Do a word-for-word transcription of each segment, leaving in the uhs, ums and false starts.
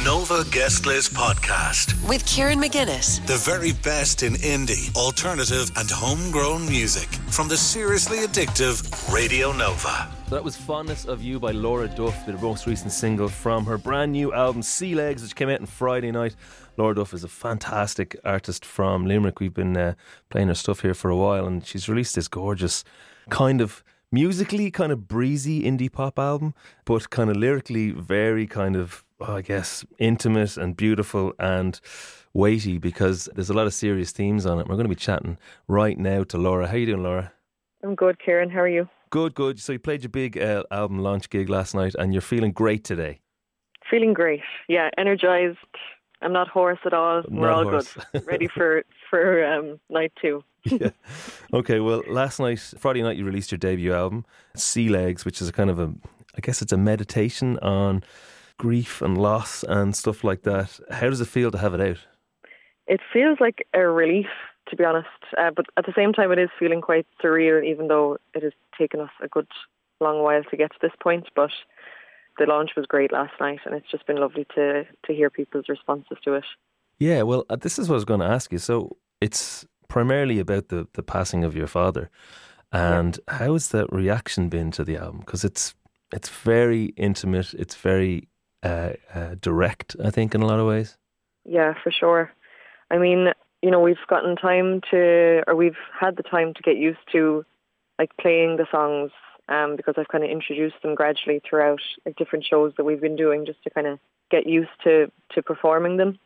Nova Guest List Podcast with Kieran McGuinness. The very best in indie, alternative and homegrown music from the seriously addictive Radio Nova. That was Fondness of You by Laura Duff, the most recent single from her brand new album Sea Legs, which came out on Friday night. Laura Duff is a fantastic artist from Limerick. We've been uh, playing her stuff here for a while, and she's released this gorgeous kind of musically kind of breezy indie pop album, but kind of lyrically very kind of, oh, I guess, intimate and beautiful and weighty, because there's a lot of serious themes on it. We're going to be chatting right now to Laura. How you doing, Laura? I'm good, Kieran. How are you? Good, good. So you played your big uh, album launch gig last night and you're feeling great today? Feeling great. Yeah, energised. I'm not hoarse at all. Not We're all hoarse. good. Ready for, for um, night two. Yeah. Okay, well, last night, Friday night, you released your debut album, Sea Legs, which is a kind of a, I guess it's a meditation on grief and loss and stuff like that. How does it feel to have it out? It feels like a relief, to be honest. Uh, but at the same time, it is feeling quite surreal, even though it has taken us a good long while to get to this point. But the launch was great last night, and it's just been lovely to, to hear people's responses to it. Yeah, well, uh, this is what I was going to ask you. So it's primarily about the, the passing of your father. And yeah. How has the reaction been to the album? Because it's it's very intimate, it's very uh, uh, direct, I think, in a lot of ways. Yeah, for sure. I mean, you know, we've gotten time to, or we've had the time to get used to, like, playing the songs, um, because I've kind of introduced them gradually throughout, like, different shows that we've been doing, just to kind of get used to, to performing them.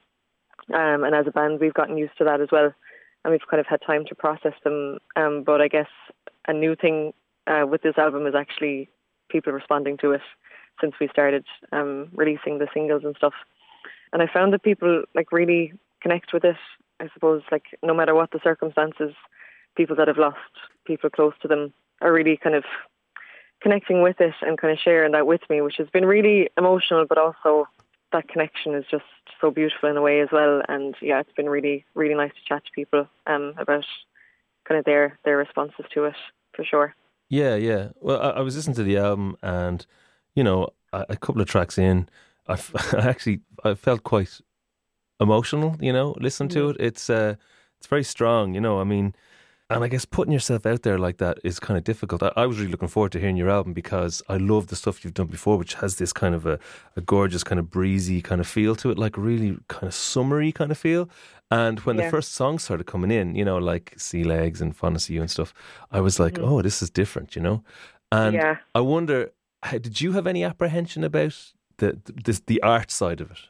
Um, and as a band, we've gotten used to that as well. And we've kind of had time to process them. Um, but I guess a new thing uh, with this album is actually people responding to it since we started um, releasing the singles and stuff. And I found that people like really connect with it. I suppose, like, no matter what the circumstances, people that have lost people close to them are really kind of connecting with it and kind of sharing that with me, which has been really emotional, but also that connection is just so beautiful in a way as well. And yeah, it's been really, really nice to chat to people um, about kind of their, their responses to it, for sure. Yeah, yeah. Well, I, I was listening to the album and, you know, a, a couple of tracks in, I, f- I actually I felt quite emotional, you know, listen to it. It's uh, it's very strong, you know, I mean, and I guess putting yourself out there like that is kind of difficult. I, I was really looking forward to hearing your album because I love the stuff you've done before, which has this kind of a, a gorgeous kind of breezy kind of feel to it, like really kind of summery kind of feel. And when yeah. the first songs started coming in, you know, like Sea Legs and Fondness of You and stuff, I was like, mm-hmm. oh, this is different, you know. And yeah. I wonder, how, did you have any apprehension about the, the the art side of it?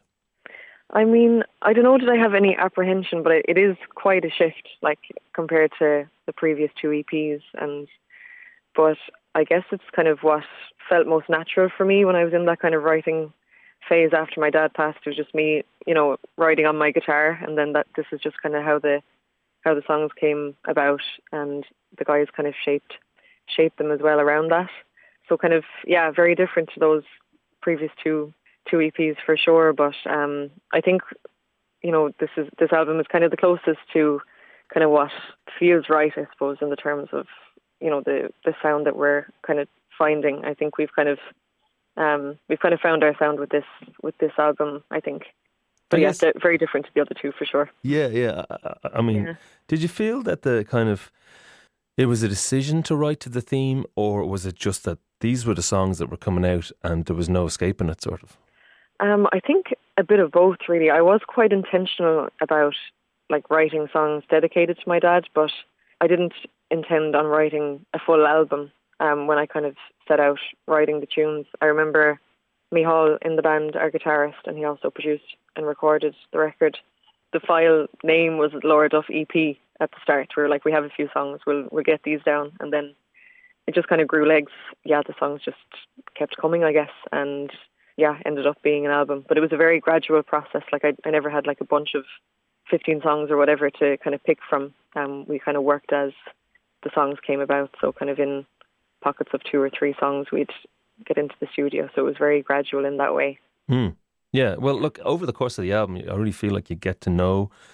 I mean, I don't know, did I have any apprehension, but it, it is quite a shift, like, compared to the previous two E Ps. And but I guess it's kind of what felt most natural for me when I was in that kind of writing phase after my dad passed. It was just me, you know, writing on my guitar, and then that this is just kind of how the how the songs came about, and the guys kind of shaped shaped them as well around that. So kind of, yeah, very different to those previous two two E Ps for sure, but um, I think, you know, this is this album is kind of the closest to kind of what feels right, I suppose, in the terms of, you know, the, the sound that we're kind of finding. I think we've kind of um, we've kind of found our sound with this with this album, I think. But yes, yeah, very different to the other two for sure. Yeah, yeah. I, I mean, yeah. Did you feel that the kind of it was a decision to write to the theme, or was it just that these were the songs that were coming out and there was no escaping it, sort of? Um, I think a bit of both, really. I was quite intentional about, like, writing songs dedicated to my dad, but I didn't intend on writing a full album um, when I kind of set out writing the tunes. I remember Micheál in the band, our guitarist, and he also produced and recorded the record. The file name was Laura Duff E P at the start. We were like, we have a few songs, we'll we'll get these down, and then it just kind of grew legs. Yeah, the songs just kept coming, I guess, and yeah, ended up being an album. But it was a very gradual process. Like, I, I never had like a bunch of fifteen songs or whatever to kind of pick from. Um, we kind of worked as the songs came about. So kind of in pockets of two or three songs, we'd get into the studio. So it was very gradual in that way. Hmm. Yeah. Well, look, over the course of the album, I really feel like you get to know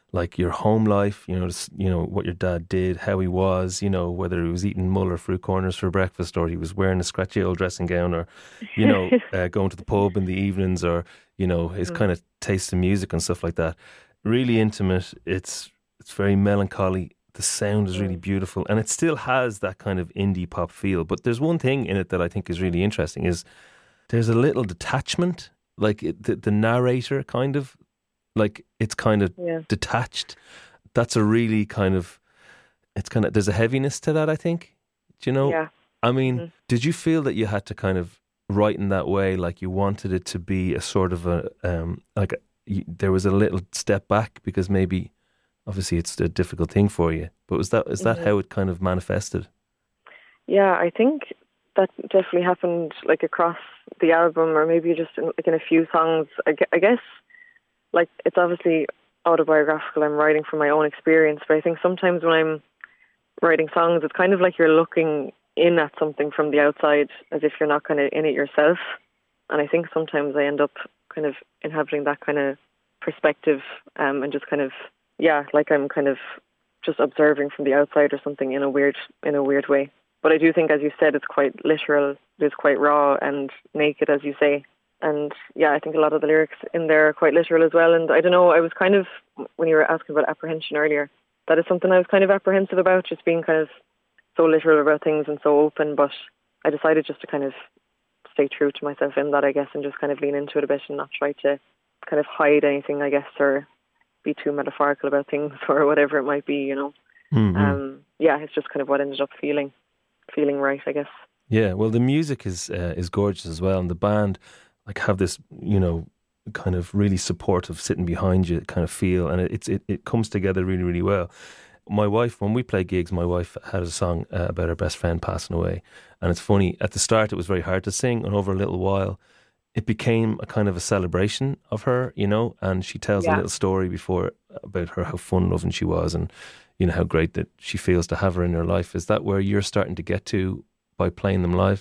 like your home life, you know, just, you know, what your dad did, how he was, you know, whether he was eating Muller fruit corners for breakfast or he was wearing a scratchy old dressing gown or, you know, uh, going to the pub in the evenings or, you know, his mm. kind of taste in music and stuff like that. Really intimate. It's it's very melancholy. The sound is really beautiful and it still has that kind of indie pop feel. But there's one thing in it that I think is really interesting is there's a little detachment, like it, the, the narrator kind of, like it's kind of yeah. detached. That's a really kind of, it's kind of, there's a heaviness to that, I think. Do you know? Yeah. I mean, mm-hmm. did you feel that you had to kind of write in that way, like you wanted it to be a sort of a, um, like a, you, there was a little step back because maybe, obviously it's a difficult thing for you, but was that, is that mm-hmm. how it kind of manifested? Yeah, I think that definitely happened like across the album or maybe just in, like in a few songs. I, I guess like it's obviously autobiographical. I'm writing from my own experience, but I think sometimes when I'm writing songs, it's kind of like you're looking in at something from the outside as if you're not kind of in it yourself. And I think sometimes I end up kind of inhabiting that kind of perspective um, and just kind of, yeah, like I'm kind of just observing from the outside or something in a weird, in a weird way. But I do think, as you said, it's quite literal. It's quite raw and naked, as you say. And yeah, I think a lot of the lyrics in there are quite literal as well. And I don't know, I was kind of, when you were asking about apprehension earlier, that is something I was kind of apprehensive about, just being kind of so literal about things and so open. But I decided just to kind of stay true to myself in that, I guess, and just kind of lean into it a bit and not try to kind of hide anything, I guess, or be too metaphorical about things or whatever it might be, you know. Mm-hmm. Um, yeah, it's just kind of what ended up feeling, feeling right, I guess. Yeah, well, the music is uh, is gorgeous as well, and the band like have this, you know, kind of really supportive, sitting behind you kind of feel, and it, it's it, it comes together really, really well. My wife, when we play gigs, my wife had a song uh, about her best friend passing away, and it's funny, at the start it was very hard to sing, and over a little while it became a kind of a celebration of her, you know, and she tells yeah. a little story before about her, how fun loving she was, and you know how great that she feels to have her in her life. Is that where you're starting to get to by playing them live?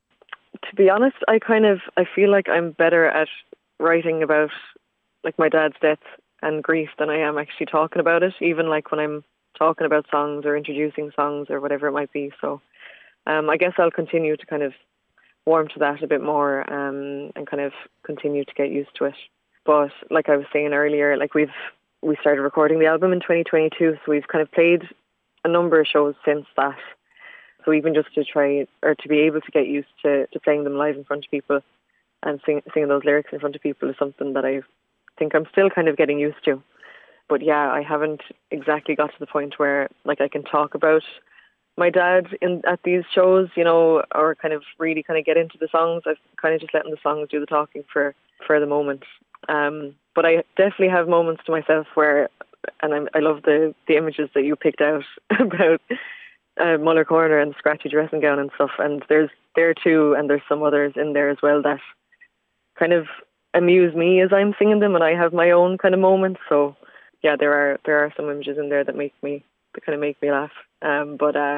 To be honest, I kind of, I feel like I'm better at writing about like my dad's death and grief than I am actually talking about it, even like when I'm talking about songs or introducing songs or whatever it might be. So um, I guess I'll continue to kind of warm to that a bit more um, and kind of continue to get used to it. But like I was saying earlier, like we've, we started recording the album in twenty twenty-two, so we've kind of played a number of shows since that. So even just to try, or to be able to get used to, to playing them live in front of people and sing, singing those lyrics in front of people is something that I think I'm still kind of getting used to. But yeah, I haven't exactly got to the point where like I can talk about my dad in at these shows, you know, or kind of really kind of get into the songs. I've kind of just letting the songs do the talking for, for the moment. Um, but I definitely have moments to myself where, and I'm, I love the, the images that you picked out about Uh, Muller Corner and the scratchy dressing gown and stuff, and there's there too, and there's some others in there as well that kind of amuse me as I'm singing them, and I have my own kind of moments. So yeah, there are there are some images in there that make me that kind of make me laugh. Um, but uh,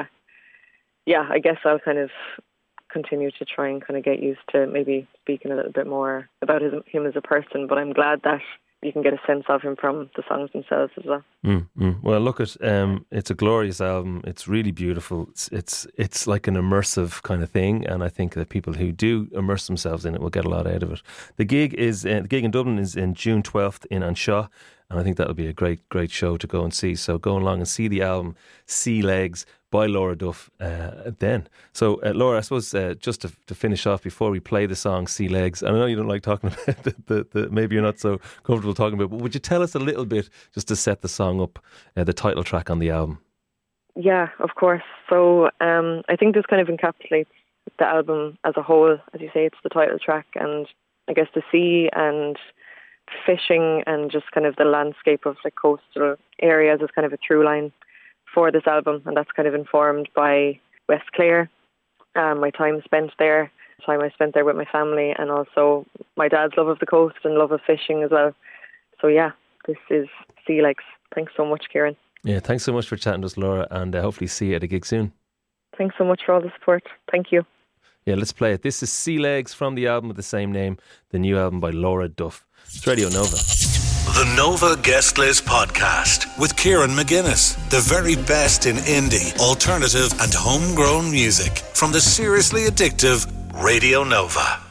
yeah, I guess I'll kind of continue to try and kind of get used to maybe speaking a little bit more about his, him as a person. But I'm glad that you can get a sense of him from the songs themselves as well. Mm, mm. Well, look at um, it's a glorious album. It's really beautiful. It's it's it's like an immersive kind of thing, and I think that people who do immerse themselves in it will get a lot out of it. The gig is uh, the gig in Dublin is in June twelfth in Anshaw, and I think that'll be a great great show to go and see. So go along and see the album Sea Legs by Laura Duff uh, then. So uh, Laura, I suppose uh, just to, to finish off before we play the song Sea Legs, I know you don't like talking about the, the, the maybe you're not so comfortable talking about, but would you tell us a little bit just to set the song up, uh, the title track on the album? Yeah, of course. So um, I think this kind of encapsulates the album as a whole. As you say, it's the title track, and I guess the sea and fishing and just kind of the landscape of like coastal areas is kind of a through line for this album, and that's kind of informed by West Clare, um, my time spent there, the time I spent there with my family, and also my dad's love of the coast and love of fishing as well. So yeah, this is Sea Legs. Thanks so much, Kieran. Yeah, thanks so much for chatting to us, Laura, and uh, hopefully see you at a gig soon. Thanks so much for all the support. Thank you. Yeah, let's play it. This is Sea Legs from the album with the same name, the new album by Laura Duff. It's Radio Nova. The Nova Guest List Podcast with Kieran McGuinness. The very best in indie, alternative and homegrown music from the seriously addictive Radio Nova.